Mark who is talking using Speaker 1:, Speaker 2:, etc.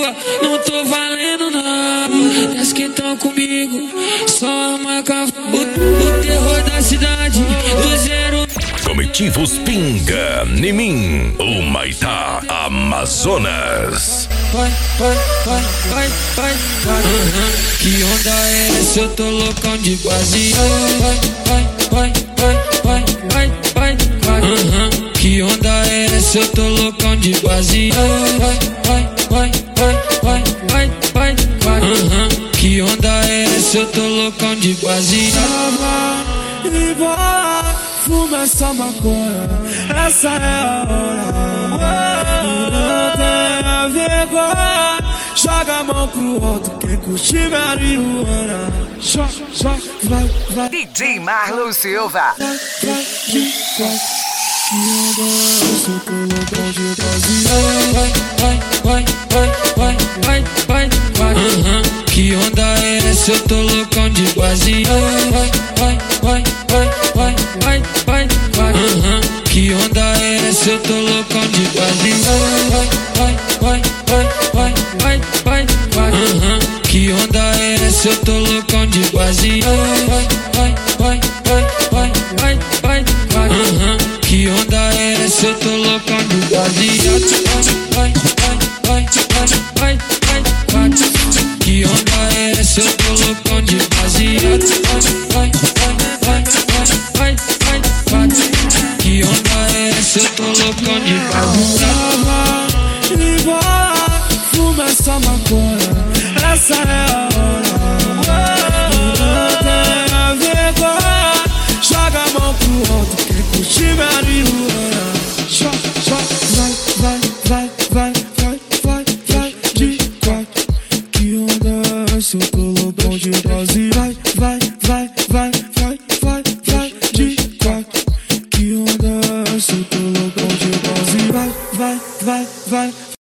Speaker 1: água, não tô valendo nada. As que tão comigo, só a marca. O terror da cidade, do zero.
Speaker 2: Comitivos Pinga, Nimim, o Maitá, Amazonas.
Speaker 1: Vai. Que onda é essa? Eu tô loucão de base. Vai. Que onda é essa? Eu tô loucão de base. Vai. Que onda é essa? Eu tô loucão de base.
Speaker 3: E bora, fuma essa maconha, essa é a hora. Não tenha vergonha, joga a mão pro alto, quem curtir marihuana. Vai.
Speaker 4: DJ Marlon Silva.
Speaker 3: Vai, de quatro. Que onda é essa? Eu tô loucão de base.
Speaker 1: Vai. Que onda é essa? Eu tô loucão de base. Vai. Que onda é essa? Eu tô loucão de base. Vai. Que onda é essa? Eu tô loucão de base. Vai. Que onda é essa? Eu tô loucão de base. Vai. Que onda é essa? Eu tô loucão de base. Vai. Que onda é essa? Eu tô loucão de base.
Speaker 3: E bora, fuma essa maconha, essa é a hora. Não tenha vergonha, joga a mão pro alto, quem curtir marihuana. Vai, de quatro. Que onda é essa? Eu tô loucão de base. Vai, de quatro. Que onda é essa? Eu tô loucão de base. Vai.